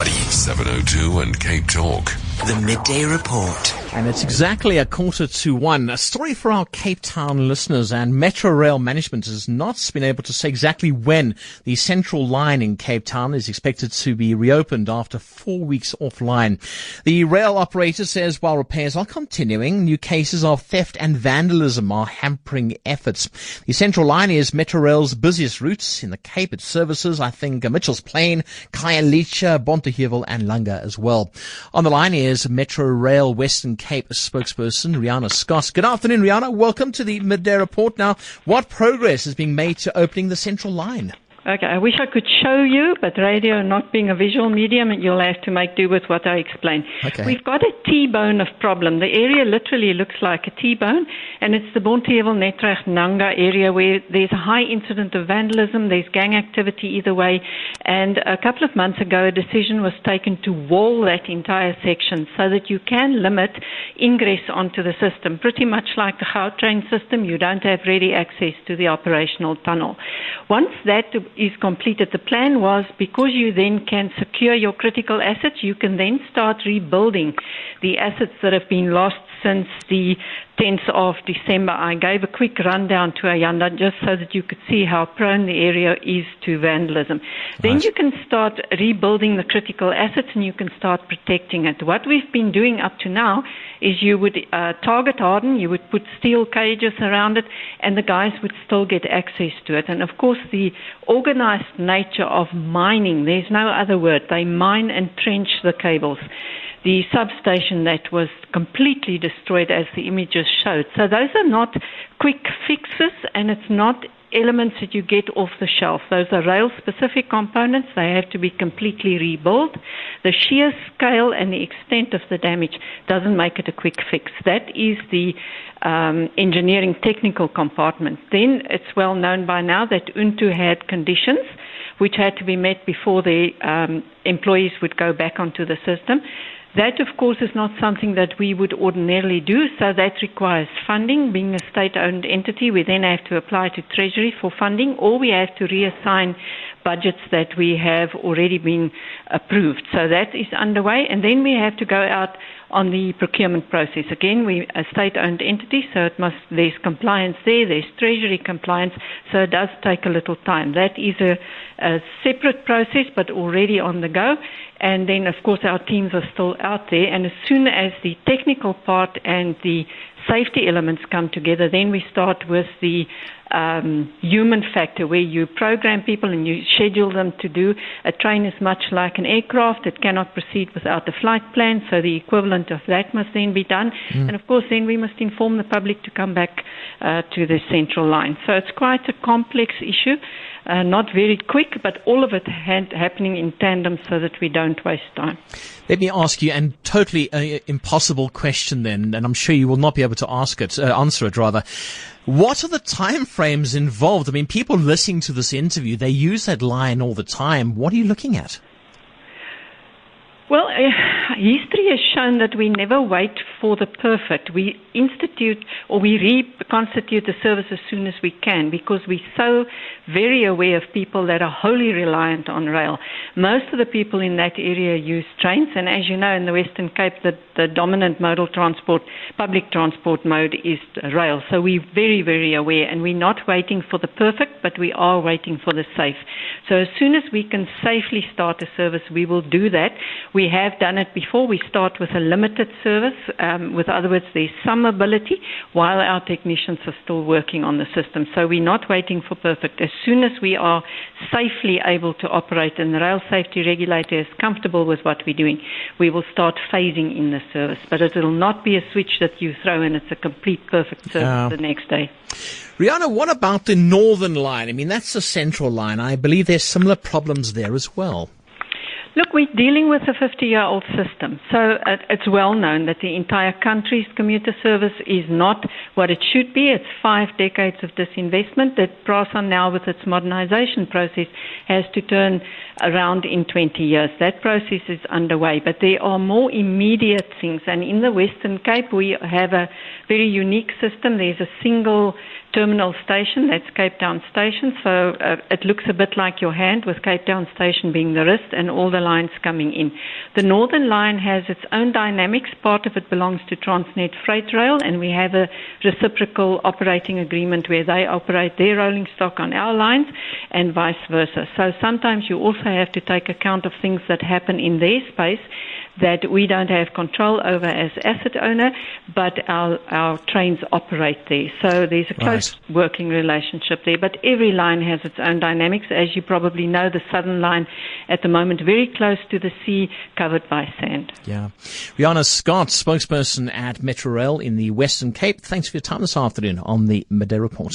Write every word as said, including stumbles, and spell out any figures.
seven oh two and Cape Talk. The Midday Report. And it's exactly a quarter to one. A story for our Cape Town listeners, and Metro Rail management has not been able to say exactly when the Central Line in Cape Town is expected to be reopened after four weeks offline. The rail operator says while repairs are continuing, new cases of theft and vandalism are hampering efforts. The Central Line is Metro Rail's busiest route in the Cape. It services, I think, Mitchell's Plain, Khayelitsha, Bonteheuwel and Langa as well. On the line is Metro Rail Western Cape spokesperson Rihanna Scott. Good afternoon, Rihanna. Welcome to the Midday Report. Now, what progress is being made to opening the Central Line? Okay, I wish I could show you, but radio not being a visual medium, you'll have to make do with what I explain. Okay. We've got a T-bone of problem. The area literally looks like a T-bone, and it's the Bonteheuwel, Netrecht, Nanga area where there's a high incident of vandalism, there's gang activity either way, and a couple of months ago a decision was taken to wall that entire section so that you can limit ingress onto the system. Pretty much like the Gautrain system, you don't have ready access to the operational tunnel. Once that is completed, the plan was, because you then can secure your critical assets, you can then start rebuilding the assets that have been lost since the tenth of December. I gave a quick rundown to Ayanda just so that you could see how prone the area is to vandalism. Nice. Then you can start rebuilding the critical assets and you can start protecting it. What we've been doing up to now is you would uh, target harden, you would put steel cages around it, and the guys would still get access to it. And of course the organized nature of mining, there's no other word, they mine and trench the cables. The substation that was completely destroyed, as the images showed. So those are not quick fixes, and it's not elements that you get off the shelf. Those are rail-specific components. They have to be completely rebuilt. The sheer scale and the extent of the damage doesn't make it a quick fix. That is the um, engineering technical compartment. Then it's well known by now that Untu had conditions which had to be met before the um, employees would go back onto the system. That, of course, is not something that we would ordinarily do, so that requires funding. Being a state-owned entity, we then have to apply to Treasury for funding, or we have to reassign budgets that we have already been approved. So that is underway, and then we have to go out on the procurement process. Again, we're a state-owned entity, so it must, there's compliance there, there's Treasury compliance, so it does take a little time. That is a, a separate process, but already on the go. And then, of course, our teams are still out there, and as soon as the technical part and the safety elements come together, then we start with the um, human factor, where you program people and you schedule them to do. A train is much like an aircraft. It cannot proceed without a flight plan, so the equivalent of that must then be done. Mm. And of course, then we must inform the public to come back uh, to the Central Line. So it's quite a complex issue, uh, not very quick, but all of it had happening in tandem so that we don't waste time. Let me ask you, and totally uh, impossible question then, and I'm sure you will not be able to ask it, uh, answer it rather. What are the time frames involved? I mean, people listening to this interview, they use that line all the time. What are you looking at? Well, uh, history has shown that we never wait for the perfect. We institute or we reconstitute the service as soon as we can, because we're so very aware of people that are wholly reliant on rail. Most of the people in that area use trains, and as you know, in the Western Cape, the, the dominant modal transport, public transport mode is rail. So we're very, very aware, and we're not waiting for the perfect, but we are waiting for the safe. So as soon as we can safely start a service, we will do that. We have done it before. We start with a limited service. Um, with other words, there's some mobility while our technicians are still working on the system. So we're not waiting for perfect. As soon as we are safely able to operate and the rail safety regulator is comfortable with what we're doing, we will start phasing in the service. But it will not be a switch that you throw and it's a complete perfect service uh, the next day. Rihanna, what about the Northern Line? I mean, that's the Central Line. I believe there's similar problems there as well. Look, we're dealing with a fifty-year-old system, so uh, it's well known that the entire country's commuter service is not what it should be. It's five decades of disinvestment that PRASA now, with its modernization process, has to turn around in twenty years. That process is underway, but there are more immediate things, and in the Western Cape we have a very unique system. There's a single terminal station, that's Cape Town Station, so uh, it looks a bit like your hand, with Cape Town Station being the wrist and all the lines coming in. The Northern Line has its own dynamics. Part of it belongs to Transnet Freight Rail, and we have a reciprocal operating agreement where they operate their rolling stock on our lines and vice versa. So sometimes you also have to take account of things that happen in their space that we don't have control over as asset owner, but our, our trains operate there. So there's a close right. working relationship there. But every line has its own dynamics. As you probably know, the Southern Line at the moment very close to the sea, covered by sand. Yeah. Rihanna Scott, spokesperson at Metrorail in the Western Cape. Thanks for your time this afternoon on the Midday Report.